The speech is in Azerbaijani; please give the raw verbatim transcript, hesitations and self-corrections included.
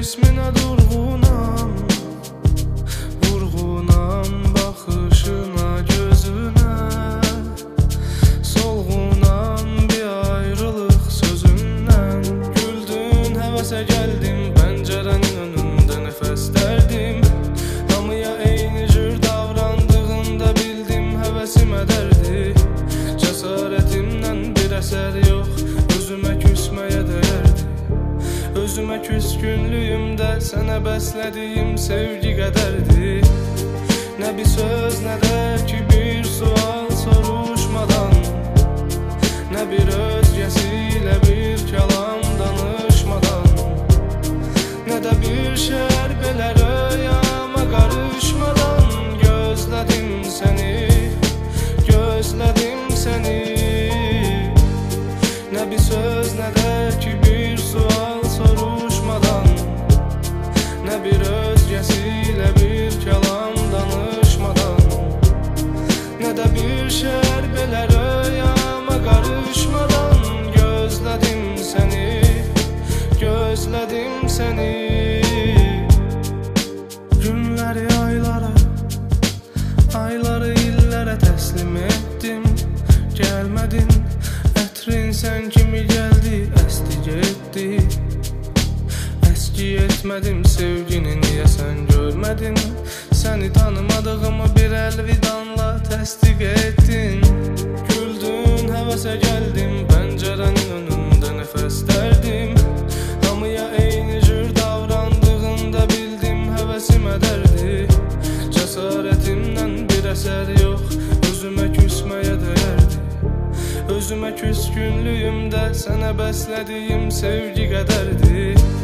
cisminə durğunam, vurğunam baxışına, gözünə. Solğunam bir ayrılıq sözündən. Güldün, həvəsə gəldim, pəncərənin önündə nəfəs dərdim. Hamıya eyni cür davrandığında bildim, həvəsimə dərdi. Cəsarətimdən bir əsər yox, özümə küsməyə dəyərdi. Özümə küskünlüyümdə sənə bəslədiyim sevgi qədərdi. Nə bir söz, nə də ki bir sual soruşmadan, nə bir özgəsilə bir kəlam danışmadan, nə də bir şər belə röyama qarışmadan gözlədim səni, gözlədim səni. Nə bir söz, nə də ki bir sual soruşmadan, nə bir özgəsilə bir kəlam danışmadan, nə də bir şər belə röyama qarışmadan gözlədim səni, gözlədim səni. Günləri aylara, ayları illərə təslim etdim. Gəlmədin, ətrin sən kimi gəldi, əsti getdi. Əski etmədim sevgini, niyə sən görmədin? Səni tanımadığımı bir əlvidanla təsdiq etdin. Güldün, həvəsə gəldim, pəncərənin önündə nəfəs dərdim. Hamıya eyni cür davrandığında bildim, həvəsimə dərdi. Cəsarətimdən bir əsər yox, özümə küsməyə dəyərdi. Özümə küskünlüyümdə sənə bəslədiyim sevgi qədərdi.